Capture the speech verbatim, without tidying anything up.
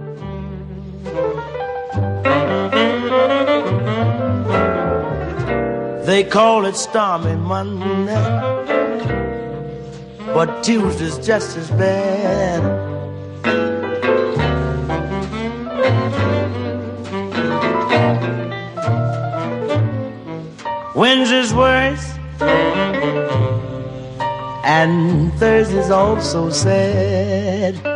They call it stormy Monday, but Tuesday's just as bad. Wednesday's worse, and Thursday's also sad.